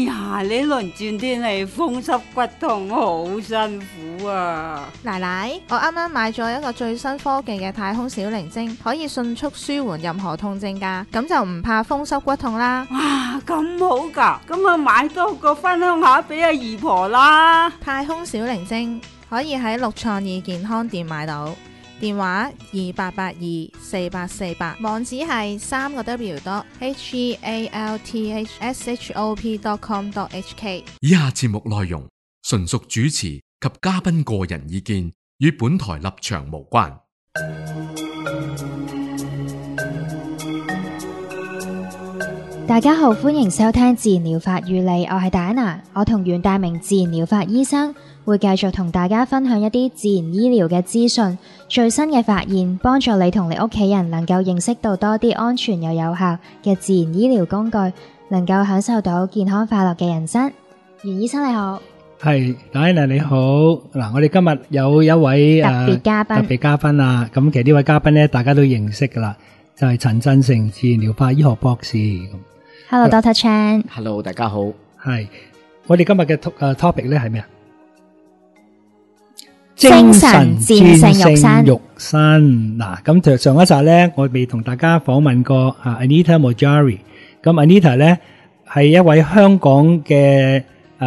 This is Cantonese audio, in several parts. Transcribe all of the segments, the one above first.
呀，呢輪轉天氣風濕骨痛好辛苦啊！ 奶奶，我啱啱買咗一個最新科技嘅太空小靈精，可以迅速舒緩任何痛症㗎，咁就唔怕風濕骨痛啦。 哇，咁好㗎，咁啊買多個分享下俾阿姨婆啦。 太空小靈精可以喺綠創意健康店買到，電話28824848，網址係3個W.healthshop.com.hk。 以下節目內容純屬主持及嘉賓個人意見，與本台立場無關。 大家好，歡迎收聽自然療法與你，我係戴娜，我同袁大明自然療法醫生會繼續同大家分享一啲自然醫療嘅資訊、最新嘅發現，幫助你同你屋企人能夠認識到多啲安全又有效嘅自然醫療工具，能夠享受到健康快樂嘅人生。袁醫生你好。 係，戴娜你好。嗱，我哋今日有一位特別嘉賓啊，咁其實呢位嘉賓咧，大家都認識噶啦，就係陳振誠自然療法醫學博士。 Hello Dr. Chan。Hello 大家好。 係，我哋今日嘅topic 咧係咩啊？ 精神戰勝肉身。嗱，咁上一集咧，我未同大家訪問過Anita Mochary。咁 Anita 咧係一位香港嘅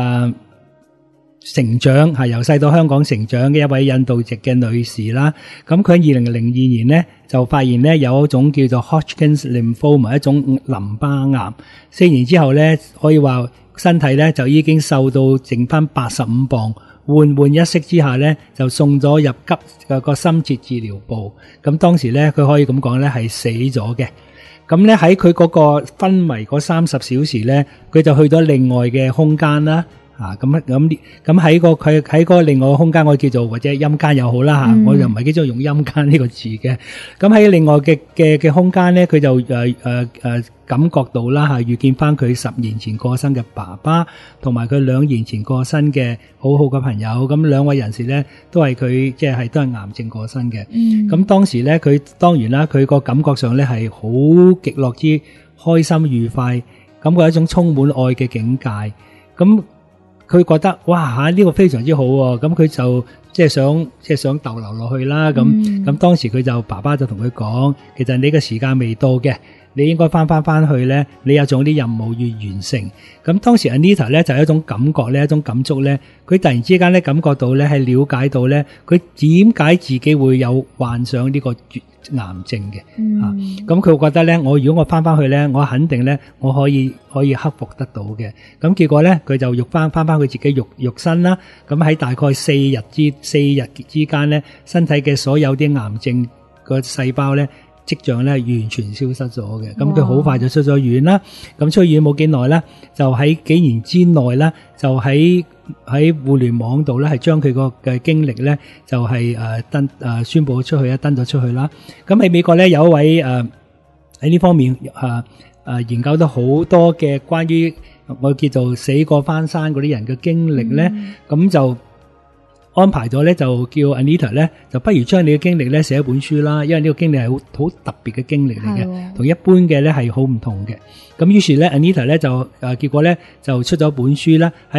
成長，係由細到香港成長嘅一位印度籍嘅女士啦。咁佢喺2002年咧就發現咧有一種叫做 Hodgkin's lymphoma， 一種淋巴癌。4年之後咧，可以話身體咧就已經瘦到剩翻85磅，換一息之下咧就送咗入急個深切治療部。咁當時咧佢可以咁講咧係死咗嘅。咁咧喺佢嗰個昏迷嗰30小時咧，佢就去咗另外嘅空間啦。咁喺佢喺個另外個空間，我叫做或者陰間又好啦吓，我又唔係幾中意用陰間呢個字嘅。咁喺另外嘅空間咧，佢就感覺到啦吓，遇見翻佢10年前過身嘅爸爸，同埋佢2年前過身嘅好好嘅朋友。咁兩位人士咧都係佢都係癌症過身嘅。咁當時咧佢當然啦，佢個感覺上咧係好極樂之開心愉快，感覺一種充滿愛嘅境界。咁佢覺得哇呢個非常之好喎，咁佢就想逗留落去啦。咁當時佢就爸爸就同佢講，其實你嘅時間未到嘅，你應該翻去咧，你有種啲任務要完成。咁當時 Anita 咧就有一種感覺咧，一種感觸咧，佢突然之間咧感覺到咧係了解到咧，佢點解自己會有患上呢個癌症嘅。咁佢覺得咧，如果我翻去咧，我肯定咧我可以克服得到嘅。咁結果咧佢就翻佢自己肉身啦。咁喺大概4日之間咧，身體嘅所有啲癌症個細胞咧跡象咧完全消失咗嘅。咁佢好快就出咗院啦。咁出院冇幾耐啦，就喺幾年之內啦，就喺互聯網度咧係將佢個嘅經歷咧就係宣佈出去登咗出去啦。咁喺美國咧有一位喺呢方面研究到好多嘅關於我叫做死過翻生嗰啲人嘅經歷咧，咁就安排咗咧，就叫 Anita 咧，就不如將你嘅經歷咧寫一本書啦，因為呢個經歷係好特別嘅經歷嚟嘅，同一般嘅咧係好唔同嘅。咁於是咧 Anita 咧就結果咧就出咗本書啦，喺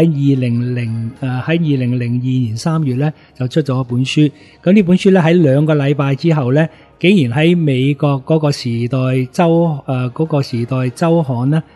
2002年3月咧就出咗本書。咁呢本書咧喺2個禮拜之後咧，竟然喺美國嗰個時代週刊啦，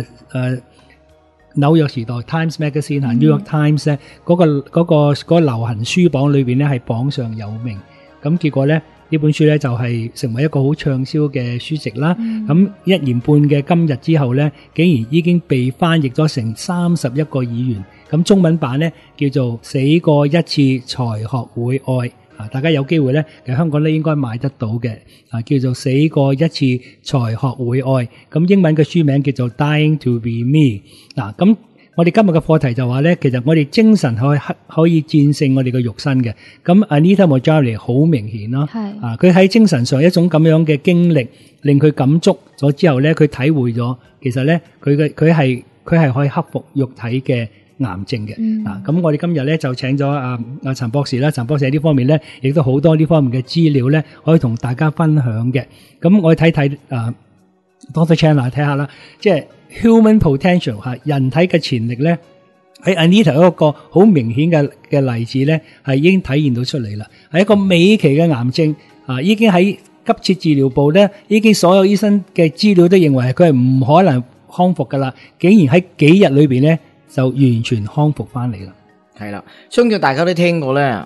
紐約時代 Times Magazine、New York Times 咧嗰個流行書榜裏邊咧係榜上有名。咁結果咧呢本書咧就係成為一個好暢銷嘅書籍啦。咁1年半嘅今日之後咧，竟然已經被翻譯咗成31個語言。咁中文版咧叫做死過一次才學會愛。大家有機會咧，其實香港咧應該買得到嘅，叫做死過一次才學會愛。咁英文嘅書名叫做 Dying to be me。咁我哋今日嘅課題就話咧，其實我哋精神可以戰勝我哋嘅肉身嘅。咁 Anita Mochary 好明顯咯，佢喺精神上一種咁樣嘅經歷，令佢感觸咗之後咧，佢體會咗，其實咧佢係可以克服肉體嘅癌症嘅。咁我哋今日咧就請咗阿陳博士啦，陳博士喺呢方面咧亦都好多呢方面嘅資料咧，可以同大家分享嘅。咁我哋睇 Dr. Chandler 睇下啦，即係 human potential 嚇，人體嘅潛力咧，喺 Anita 嗰個好明顯嘅例子咧，係已經體現到出嚟啦。係一個尾期嘅癌症啊，已經喺急切治療部咧，已經所有醫生嘅資料都認為佢係唔可能康復噶啦，竟然喺幾日裏邊咧就完全康復翻嚟啦。 係啦，相信大家都聽過咧，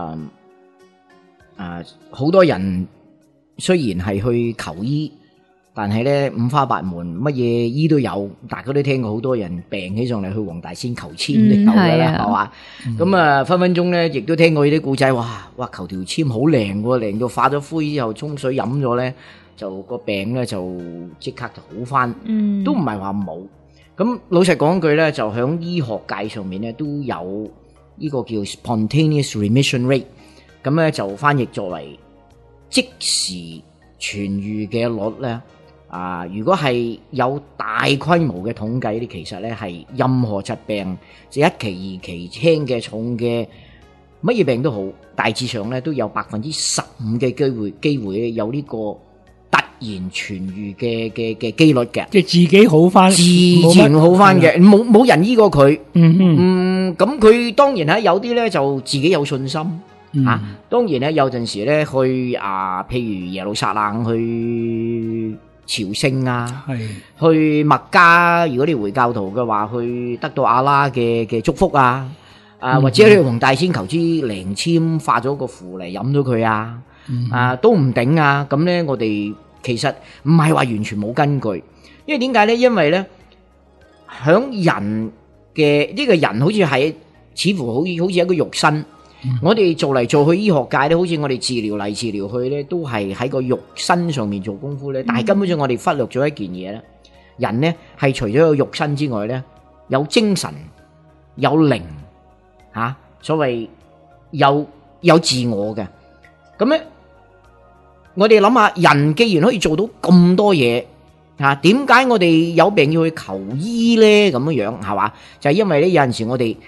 好多人雖然係去求醫，但係咧五花八門，乜嘢醫都有。大家都聽過好多人病起上嚟去黃大仙求籤都有㗎啦，係嘛？咁啊分分鐘咧，亦都聽過呢啲故仔，哇！求條籤好靈喎，靈到化咗灰之後沖水飲咗咧，就個病咧就即刻就好翻，都唔係話冇。咁老實講句咧，就喺醫學界上面咧都有呢個叫 spontaneous remission rate， 咁咧就翻譯作為即時痊愈嘅率咧。如果係有大規模嘅統計咧，其實咧係任何疾病，即係一期、二期、輕嘅、重嘅，乜嘢病都好，大致上咧都有15%嘅機會咧有呢個突然痊愈嘅機率嘅，即係自己好翻， 自然好翻嘅，冇人醫過佢。咁佢當然有啲咧就自己有信心。當然咧有陣時咧去譬如耶路撒冷去朝聖啊，去麥加，如果你回教徒嘅話，去得到阿拉嘅祝福啊，或者你黃大仙求支靈籤，化咗個符嚟飲咗佢啊，都唔頂啊。咁咧我哋其實唔係話完全冇根據，因為點解咧？因為咧響人嘅呢個人好似係似乎好似一個肉身。我哋做嚟做去醫學界咧，好似我哋治療嚟治療去咧，都係喺個肉身上面做功夫咧。但係根本上我哋忽略咗一件嘢咧，人咧係除咗有肉身之外咧，有精神、有靈，所謂有自我嘅。咁咧，我哋諗下，人既然可以做到咁多嘢，點解我哋有病要去求醫咧？咁樣係嘛？就係因為咧有陣時我哋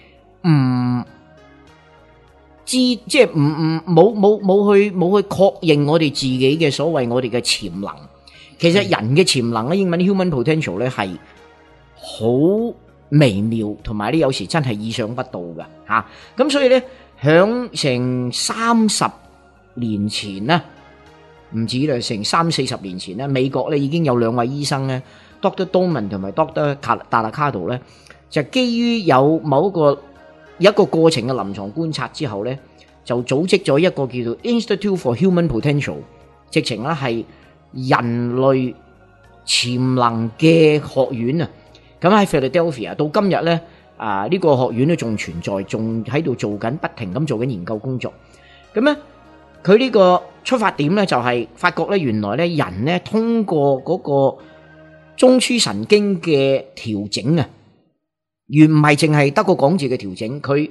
即係冇去確認我哋自己嘅所謂我哋嘅潛能。其實人嘅潛能咧，英文 human potential 咧係好微妙，同埋咧有時真係意想不到嘅吓。咁所以咧，響成30年前咧，唔止啦，成30-40年前咧，美國咧已經有2位醫生咧 ，Dr. Doman 同埋 Dr. 達拉卡圖咧，就基於有某一個過程嘅臨床觀察之後咧，就組織咗一個叫做 Institute for Human Potential， 直情咧係人類潛能嘅學院啊。咁喺 Philadelphia 到今日咧，呢個學院都仲存在，仲喺度做緊，不停咁做緊研究工作。咁咧，佢呢個出發點咧就係發覺咧，原來咧人咧通過嗰個中樞神經嘅調整啊。而唔係淨係得個講字嘅調整，佢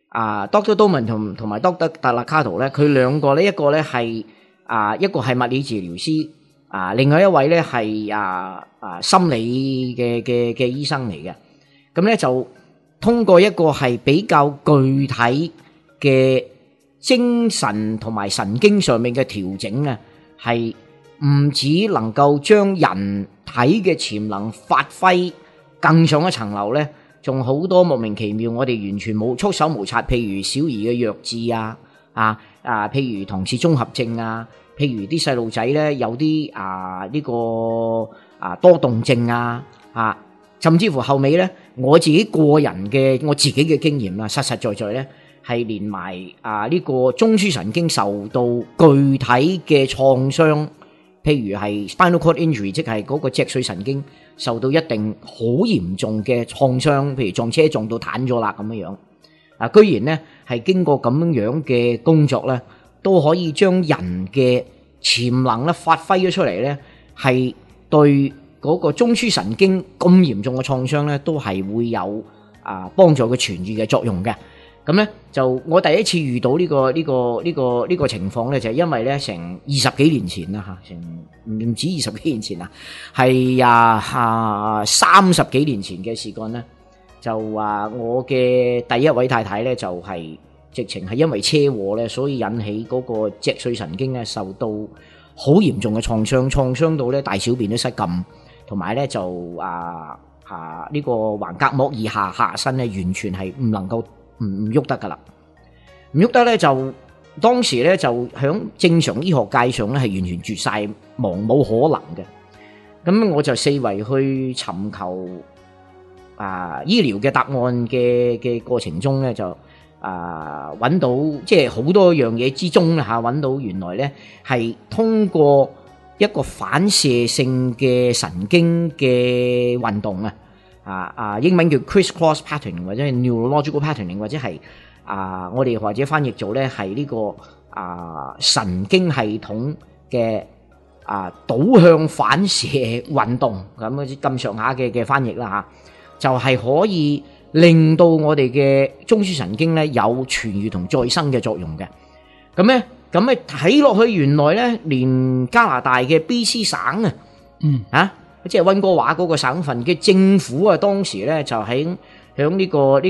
Dr. Doman 同埋 Dr. 達拉卡圖咧，佢兩個咧，一個咧係一個係物理治療師，另外一位咧係心理嘅醫生嚟嘅。咁咧就通過一個係比較具體嘅精神同埋神經上面嘅調整啊，係唔止能夠將人體嘅潛能發揮更上一層樓咧。仲好多莫名其妙，我哋完全冇束手無策。譬如小兒嘅弱智譬如唐氏綜合症譬如啲細路仔咧有啲呢個多動症甚至乎後尾咧我自己個人嘅我自己嘅經驗啦，實實在在咧係連埋呢個中樞神經受到具體嘅創傷，譬如係 spinal cord injury， 即係嗰個脊髓神經受到一定好嚴重嘅創傷，譬如撞車撞到癱咗啦咁樣樣，居然咧係經過咁樣嘅工作咧，都可以將人嘅潛能咧發揮咗出嚟咧，係對嗰個中樞神經咁嚴重嘅創傷咧，都係會有幫助佢痊愈嘅作用嘅。咁咧就我第一次遇到呢個情況咧，就係因為咧成20幾年前啦嚇，成唔止20幾年前啦，係30幾年前嘅事幹咧，就話我嘅第一位太太咧就係直情係因為車禍咧，所以引起嗰個脊髓神經咧受到好嚴重嘅創傷到咧大小便都失禁， 同埋咧就呢個橫膈膜以下下身咧，完全係唔能夠唔喐得噶啦，唔喐得咧就當時咧就響正常醫學界上咧係完全絕晒望冇可能嘅。咁我就四圍去尋求醫療嘅答案嘅過程中咧，就揾到即係好多樣嘢之中啦嚇，揾到原來咧係通過一個反射性嘅神經嘅運動英文叫 criss-cross patterning 或者係 neurological patterning 或者係我哋或者翻譯做咧係呢個神經系統嘅導向反射運動咁上下嘅翻譯啦嚇，就係可以令到我哋嘅中樞神經咧有痊癒同再生嘅作用嘅。咁咧睇落去，原來咧連加拿大嘅 BC 省即係溫哥華嗰個省份嘅政府當時咧就響呢個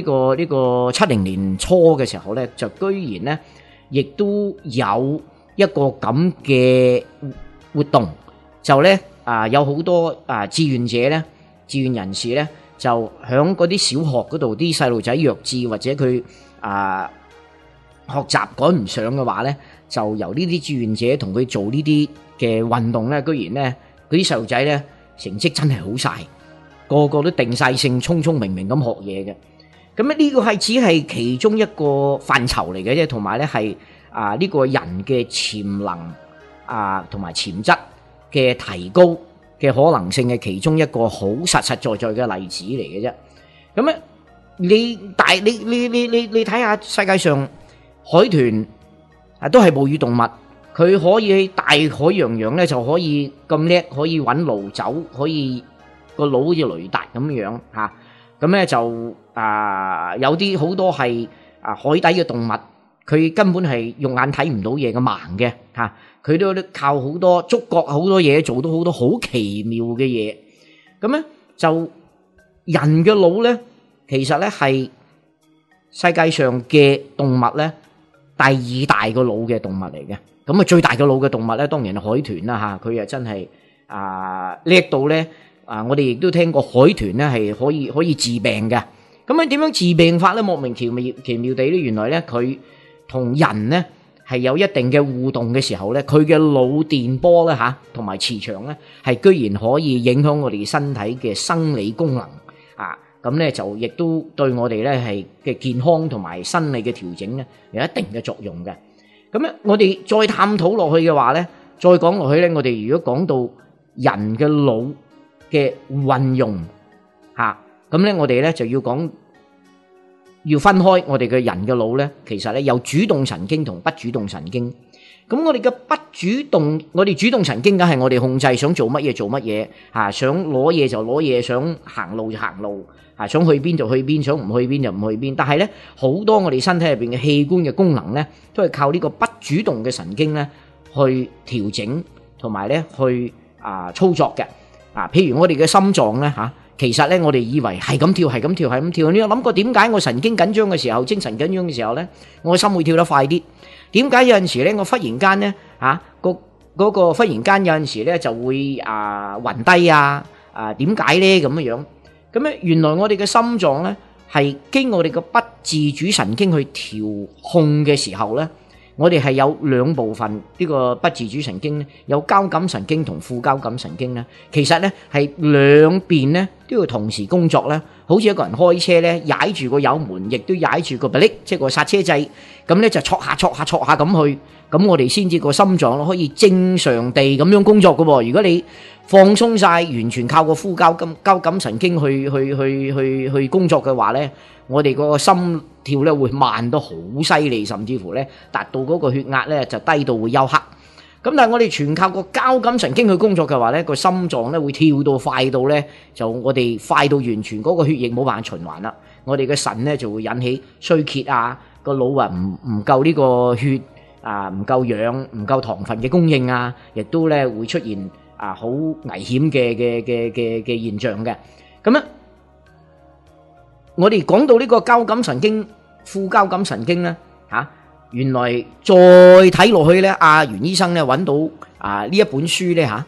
70年初嘅時候咧，就居然咧亦都有一個咁嘅活動，就咧有好多志願者咧、志願人士咧，就響嗰啲小學嗰度啲細路仔弱智或者佢學習趕唔上嘅話咧，就由呢啲志願者同佢做呢啲嘅運動咧，居然咧嗰啲細路仔咧成績真係好晒，個個都定晒性，聰聰明明咁學嘢嘅。咁呢個係只係其中一個範疇嚟嘅啫，同埋咧係呢個人嘅潛能同埋潛質嘅提高嘅可能性嘅其中一個好實實在在嘅例子嚟嘅啫。咁咧你睇下世界上海豚都係哺乳動物，佢可以喺大海洋洋咧就可以咁叻，可以揾路走，可以個腦好似雷達咁樣嚇。咁咧就有啲好多係海底嘅動物，佢根本係用眼睇唔到嘢嘅盲嘅嚇，佢都靠好多觸覺好多嘢做到好多好奇妙嘅嘢。咁咧就人嘅腦咧，其實咧係世界上嘅動物咧第二大個腦嘅動物嚟嘅。咁最大嘅腦嘅動物咧，當然係海豚啦嚇，佢真係叻到咧我哋亦都聽過海豚咧係可以治病嘅。咁點樣治病法咧？莫名其妙地咧，原來咧佢同人咧係有一定嘅互動嘅時候咧，佢嘅腦電波咧同埋磁場咧係居然可以影響我哋身體嘅生理功能咁咧就亦都對我哋咧係嘅健康同埋生理嘅調整咧有一定嘅作用嘅。咁咧我哋再探討落去嘅話咧，再講落去咧，我哋如果講到人嘅腦嘅運用咁咧我哋咧就要分開我哋嘅人嘅腦咧，其實咧有主動神經同不主動神經。咁我哋嘅我哋主動神經梗係我哋控制想做乜嘢做乜嘢想攞嘢就攞嘢，想行路就行路想去邊就去邊，想唔去邊就唔去邊。但係咧好多我哋身體入邊嘅器官嘅功能咧，都係靠呢個不主動嘅神經咧去調整同埋咧去操作嘅。譬如我哋嘅心臟咧其實咧我哋以為係咁跳係咁跳係咁跳，你有諗過點解我神經緊張嘅時候、精神緊張嘅時候咧，我心會跳得快啲？點解有陣時咧我忽然間咧嗰個忽然間有陣時咧就會暈低點解咧咁樣？咁咧原來我哋嘅心臟咧係經我哋嘅不自主神經去調控嘅時候咧，我哋係有兩部分，呢個不自主神經咧，有交感神經同副交感神經咧，其實咧係兩邊咧都要同時工作咧，好似一個人開車咧，踩住個油門，亦都踩住個迫力，即係個剎車掣，咁咧就挫下咁去，咁我哋先至個心臟可以正常地咁樣工作噶喎。如果你放鬆晒，完全靠個副交感神經去工作嘅話咧，我哋個心跳咧會慢得好犀利，甚至乎咧達到嗰個血壓咧就低到會休克。咁但係我哋全靠個交感神經去工作嘅話咧，個心臟咧會跳到快到咧，就我哋快到完全嗰個血液冇辦法循環啦。我哋嘅腎咧就會引起衰竭個腦唔夠呢個血唔夠氧唔夠糖分嘅供應亦都咧會出現好危險嘅現象嘅。咁咧我哋講到呢個交感神經、副交感神經咧原來再睇落去咧，袁醫生咧揾到呢一本書咧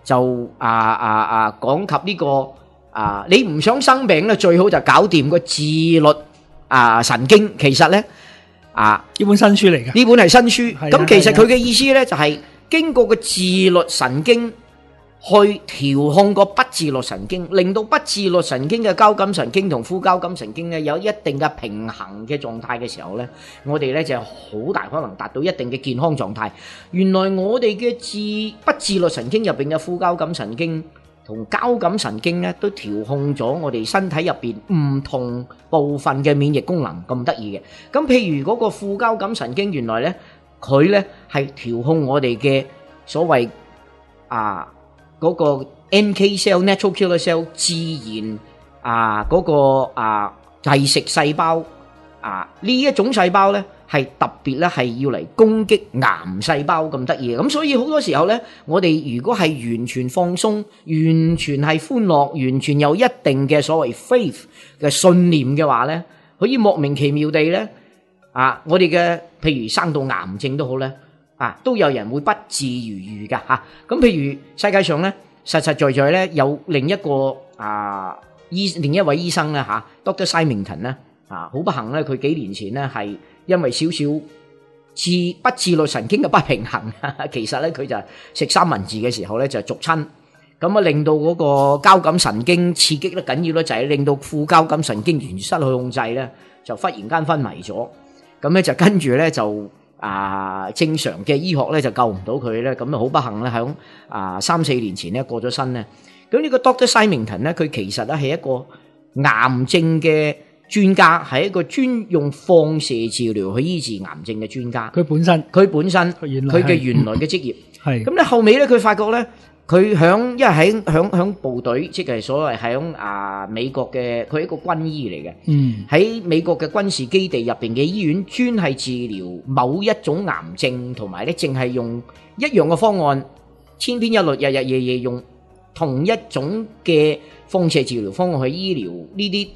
就講及呢個你唔想生病咧，最好就搞掂個自律神經。其實咧呢本新書嚟嘅， 呢本係新書。 係啊咁其實佢嘅意思咧就係經過個自律神經去調控個不自律神經，令到不自律神經嘅交感神經同副交感神經咧有一定嘅平衡嘅狀態嘅時候咧，我哋咧就好大可能達到一定嘅健康狀態。原來我哋嘅不自律神經入邊嘅副交感神經同交感神經咧，都調控咗我哋身體入邊唔同部分嘅免疫功能，咁得意嘅。咁譬如嗰個副交感神經，原來咧佢咧係調控我哋嘅所謂嗰個 NK cell natural killer cell 自然嗰個係食細胞呢一種細胞咧係特別咧係要嚟攻擊癌細胞，咁得意嘅。咁所以好多時候咧，我哋如果係完全放鬆、完全係歡樂、完全有一定嘅所謂 faith 嘅信念嘅話咧，可以莫名其妙地咧我哋嘅譬如生到癌症都好咧都有人會不治而愈㗎嚇。咁譬如世界上咧實實在在咧有另一個另一位醫生咧Dr. Symington 咧好不幸咧，佢幾年前咧係因為少少不自律神經嘅不平衡，其實咧佢就食三文治嘅時候咧就逐親，咁令到嗰個交感神經刺激得緊要咧，就係令到副交感神經完全失去控制咧，就忽然間昏迷咗。咁咧就跟住咧就正常嘅醫學咧就救唔到佢咧，咁好不幸咧喺3-4年前咧過咗身咧。咁呢個 Dr. Symington 咧，佢其實咧係一個癌症嘅專家，係一個專用放射治療去醫治癌症嘅專家。佢本身佢嘅原來嘅職業係咁咧，後尾咧佢發覺咧，佢因為喺部隊，即係所謂喺美國嘅，佢係一個軍醫嚟嘅。喺美國嘅軍事基地入邊嘅醫院，專係治療某一種癌症，同埋咧淨係用一樣嘅方案，千篇一律，日日夜夜用同一種嘅放射治療方案去醫療呢啲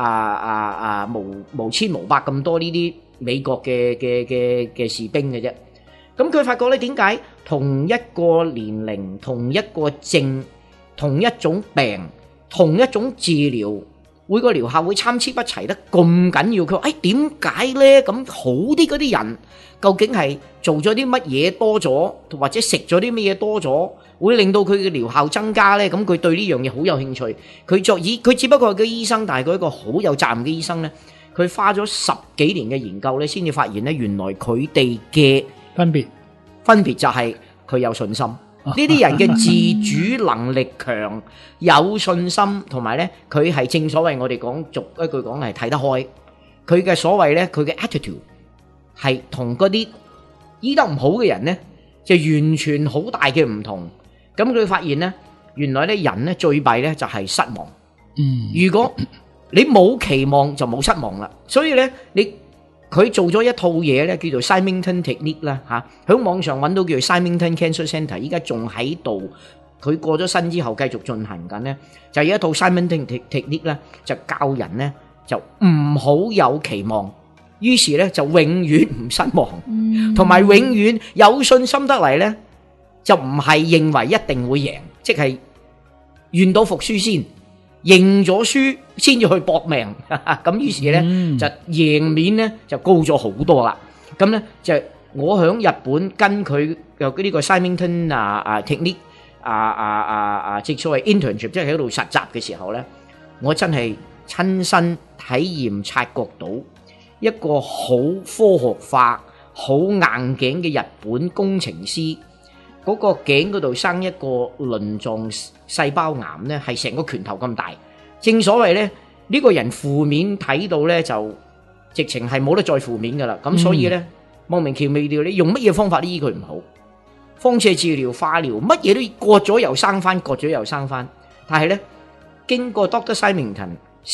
無千無百咁多呢啲美國嘅士兵嘅啫。咁佢發覺咧，點解同一個年齡、同一個症、同一種病、同一種治療，每個療效會參差不齊得咁緊要？佢話：點解咧？咁好啲嗰啲人究竟係做咗啲乜嘢多咗，或者食咗啲乜嘢多咗，會令到佢嘅療效增加咧？咁佢對呢樣嘢好有興趣。佢只不過係個醫生，但係佢一個好有責任嘅醫生咧。佢花咗10幾年嘅研究咧，先至發現咧，原來佢哋嘅分別就係佢有信心。呢啲人嘅自主能力強，有信心，同埋咧佢係正所謂我哋講俗一句講係睇得開。佢嘅所謂咧，佢嘅 attitude 係同嗰啲醫得唔好嘅人咧，就完全好大嘅唔同。咁佢發現咧，原來咧人咧最弊咧就係失望。如果你冇期望就冇失望啦。所以咧佢做咗一套嘢咧，叫做 Symington Technique 啦喺網上揾到叫做 Symington Cancer Center， 依家仲喺度。佢過咗身之後繼續進行緊咧，就有一套 Symington Technique 咧，就教人咧就唔好有期望，於是咧就永遠唔失望，同埋永遠有信心得嚟咧，就唔係認為一定會贏，即係願賭服輸先。認咗輸先至去搏命，咁於是咧就贏面咧就高咗好多啦。咁咧就我喺日本跟佢有呢個 Symington Technique 即所謂 internship， 即係喺度實習嘅時候咧，我真係親身體驗察覺到一個好科學化、好硬頸嘅日本工程師。嗰個頸嗰度生一個鱗狀細胞癌咧，係成個拳頭咁大。正所謂咧，呢個人負面睇到咧，就直情係冇得再負面噶啦。咁所以咧，莫名其妙地，你用乜嘢方法都醫佢唔好，放射治療、化療，乜嘢都割咗又生翻，割咗又生翻。但係咧，經過 Dr. Symington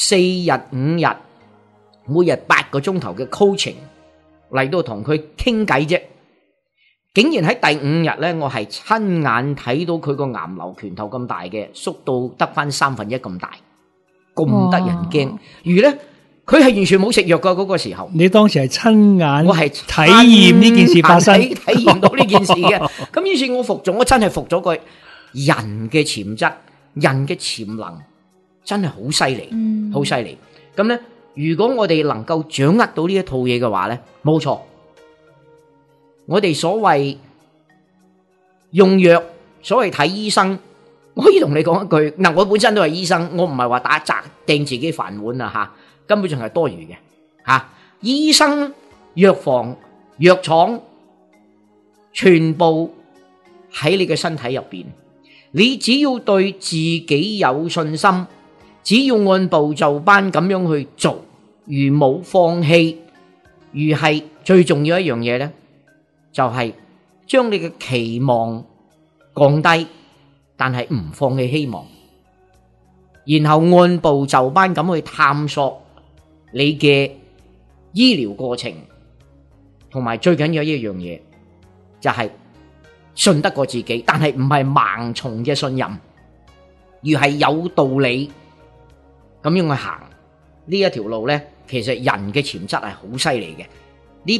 4日5日，每日8個鐘頭嘅 coaching 嚟到同佢傾偈啫。竟然喺第5日咧，我係親眼睇到佢個癌瘤拳頭咁大嘅，縮到得翻1/3咁大，咁得人驚。而咧，佢係完全冇食藥噶嗰個時候。你當時係親眼，我係體驗呢件事發生，體驗到呢件事嘅。咁於是我服咗，我真係服咗佢。 人嘅潛質、人嘅潛能真係好犀利，好犀利。咁咧，如果我哋能夠掌握到呢一套嘢嘅話咧，冇錯，我哋所謂用藥，所謂睇醫生，我可以同你講一句，嗱，我本身都係醫生，我唔係話打砸掟自己飯碗啊吓，根本上係多餘嘅吓。醫生、藥房、藥廠，全部喺你嘅身體入邊，你只要對自己有信心，只要按部就班咁樣去做，如冇放棄，如係最重要一樣嘢咧，就係將你嘅期望降低，但係唔放棄希望，然後按部就班咁去探索你嘅醫療過程，同埋最緊要一樣嘢就係信得過自己，但係唔係盲從嘅信任，而係有道理咁樣去行呢一條路咧。其實人嘅潛質係好犀利嘅，呢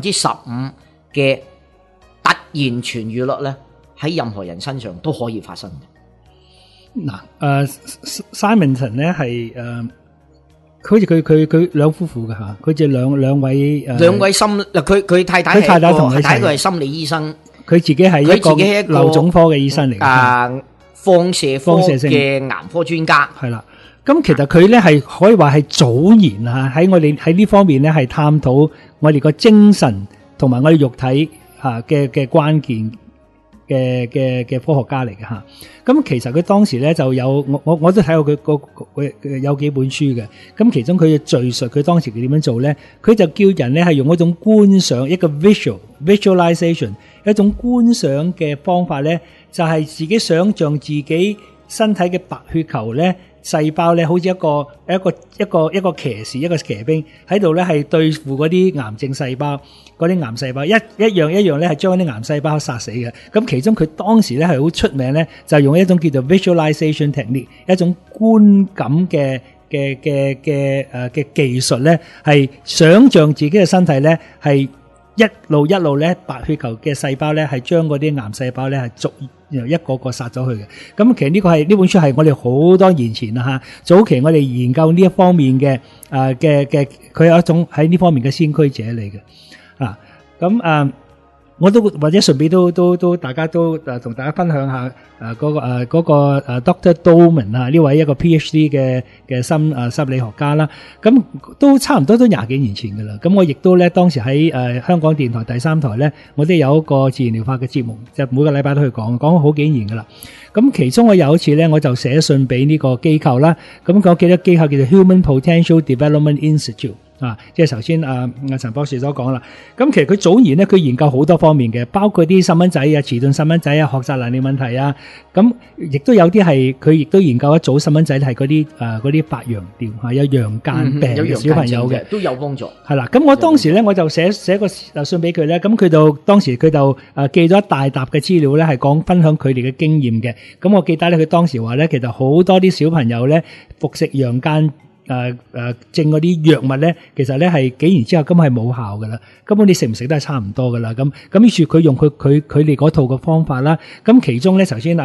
15%嘅突然痊愈率咧，喺任何人身上都可以發生嘅。 嗱，Simonton 咧係好似佢兩夫婦嘅吓，佢就兩位心，佢太太同佢太太係心理醫生，佢自己係一個瘤腫科嘅醫生嚟嘅，放射科嘅癌科專家係啦。咁其實佢咧係可以話係早年吓，喺我哋喺呢方面咧係探討我哋個精神同埋我哋肉體吓嘅關鍵嘅科學家嚟嘅吓。咁其實佢當時咧就有我都睇過佢有幾本書嘅。咁其中佢敘述佢當時佢點樣做咧，佢就叫人咧係用一種觀想，一個 visualization， 一種觀想嘅方法咧，就係自己想象自己身體嘅白血球咧。細胞咧，好似一個騎士，一個騎兵喺度咧，係對付嗰啲癌症細胞，嗰啲癌細胞一樣咧，係將嗰啲癌細胞殺死嘅。咁其中佢當時咧係好出名咧，就係用一種叫做 visualization technique， 一種觀感嘅技術咧，係想像自己嘅身體咧係一路咧，白血球嘅細胞咧係將嗰啲癌細胞咧係逐一個個殺咗去嘅。咁其實呢本書係我哋好多年前啦吓，早期我哋研究呢一方面嘅佢有一種喺呢方面嘅先驅者嚟嘅啊。咁我都或者順便都大家都同大家分享下嗰個Dr. Dolman 啊，呢位一個 PhD 嘅心理學家啦。咁都差唔多都20幾年前噶啦。咁我亦都咧當時喺香港電台第3台咧，我都有一個自然療法嘅節目，就每個禮拜都去講咗好幾年噶啦。咁其中我有一次咧，我就寫信俾呢個機構啦。咁我記得機構叫做 Human Potential Development Institute。即係頭先陳博士所講啦。咁其實佢早年咧，佢研究好多方面嘅，包括啲細蚊仔啊、遲鈍細蚊仔啊、學習能力問題啊。咁亦都有啲係佢亦都研究一組細蚊仔係嗰啲白羊吊有陽間病嘅小朋友嘅， 都有幫助。 係啦，咁我當時咧我就寫個信俾佢咧，咁佢就當時佢就寄咗一大沓嘅資料咧，係講分享佢哋嘅經驗嘅。咁我記得咧，佢當時話咧，其實好多啲小朋友咧服食陽間正嗰啲藥物咧，其實咧係幾年之後根本係冇效噶啦，根本你食唔食都係差唔多噶啦。咁於是佢用佢哋嗰套嘅方法啦。咁其中咧，頭先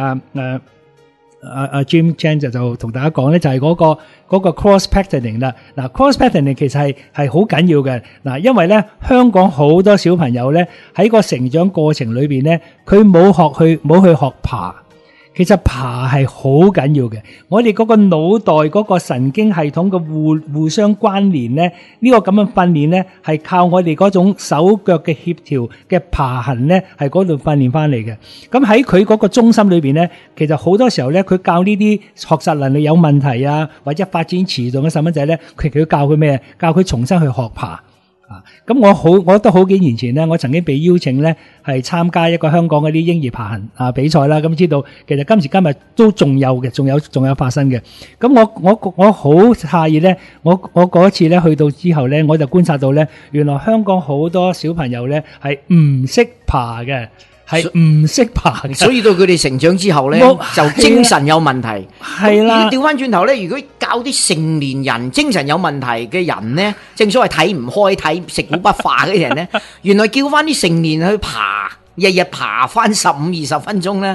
Jim Chan 就同大家講咧，就係嗰個 cross patterning 啦。嗱 cross patterning 其實係好緊要嘅。嗱，因為咧香港好多小朋友咧喺個成長過程裏邊咧，佢冇去學爬。其實爬係好緊要嘅，我哋嗰個腦袋嗰個神經系統嘅互相關聯咧，呢個咁樣訓練咧係靠我哋嗰種手腳嘅協調嘅爬行咧，係嗰度訓練翻嚟嘅。咁喺佢嗰個中心裏邊咧，其實好多時候咧，佢教呢啲學習能力有問題啊，或者發展遲鈍嘅細蚊仔咧，佢教佢咩？教佢重新去學爬。咁我都好幾年前咧，我曾經被邀請咧係參加一個香港嗰啲嬰兒爬行比賽啦。咁知道其實今時今日都仲有嘅，仲有發生嘅。咁我好詫異咧，我嗰一次咧去到之後咧，我就觀察到咧，原來香港好多小朋友咧係唔識爬嘅。係唔識爬， 所以到佢哋成長之後咧，就精神有問題。係啦，調翻轉頭咧，如果教啲成年人精神有問題嘅人咧，正所謂睇唔開、睇食古不化嘅人咧，原來叫翻啲成年去爬，日日爬翻15-20分鐘咧，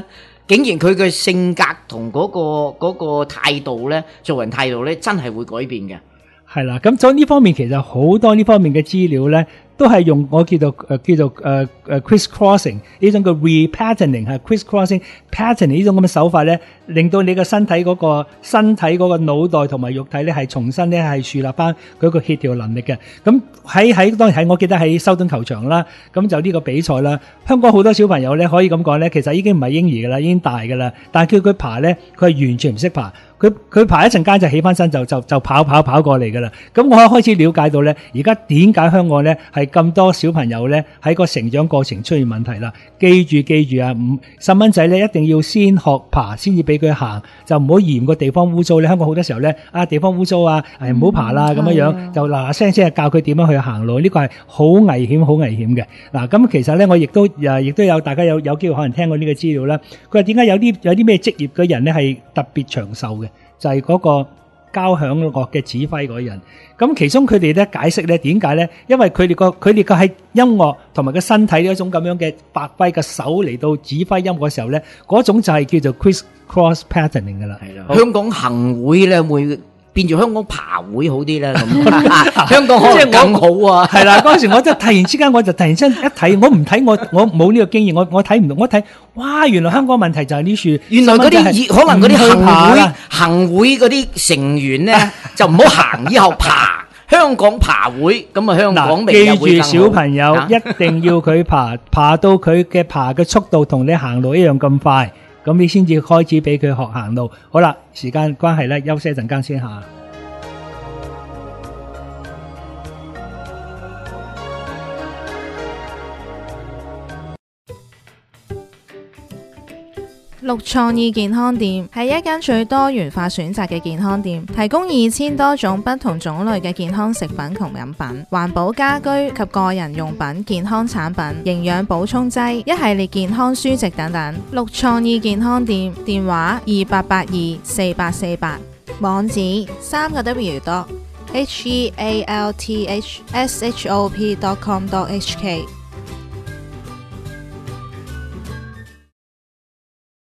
竟然佢嘅性格同嗰個態度咧，做人態度咧，真係會改變嘅。 係啦，咁所以呢方面其實好多呢方面嘅資料咧，都係用我叫做 criss crossing 呢種嘅 repatterning 係 criss crossing patterning 呢種咁嘅手法咧，令到你嘅身體嗰個腦袋同埋肉體咧係重新咧係樹立翻佢個協調能力嘅。咁喺當然係我記得喺修頓球場啦，咁就呢個比賽啦，香港好多小朋友咧可以咁講咧，其實已經唔係嬰兒噶啦，已經大噶啦，但係佢爬咧，佢係完全唔識爬。佢爬一陣間就起翻身就跑過嚟噶啦。咁我開始了解到咧，而家點解香港咧係咁多小朋友咧喺個成長過程出現問題啦？記住啊，細蚊仔咧一定要先學爬先至俾佢行，就唔好嫌個地方污糟咧。香港好多時候咧地方污糟啊，唔好爬啦咁樣，就嗱聲聲教佢點樣去行路，呢個係好危險嘅。嗱，咁其實咧我亦都有大家有機會可能聽過呢個資料啦。佢話點解有啲咩職業嘅人咧係特別長壽嘅？就係嗰個交響樂嘅指揮嗰人，咁其中佢哋咧解釋咧點解咧？因為佢哋個喺音樂同埋個身體呢一種咁樣嘅發揮嘅手嚟到指揮音樂嘅時候咧，嗰種就係叫做 criss cross patterning 噶啦。係啦，香港行會咧會變做香港爬會好啲啦，咁香港可能更好啊。係啦，嗰陣時我就突然之間一睇，我唔睇我冇呢個經驗，我睇唔到，我睇哇，原來香港問題就係呢處，原來嗰啲可能嗰啲行會嗰啲成員咧就唔好行，以後爬香港爬會，咁啊香港未有會更好。記住小朋友一定要佢爬到佢嘅爬嘅速度同你行路一樣咁快。咁你先至開始俾佢學行路。好啦，時間關係咧，休息一陣間先下。 綠創意健康店係一間最多元化選擇嘅健康店，提供2000多種不同種類嘅健康食品同飲品、環保家居及個人用品、健康產品、營養補充劑、一系列健康書籍等等。綠創意健康店電話28824848，網址3W.healthshop.com.hk。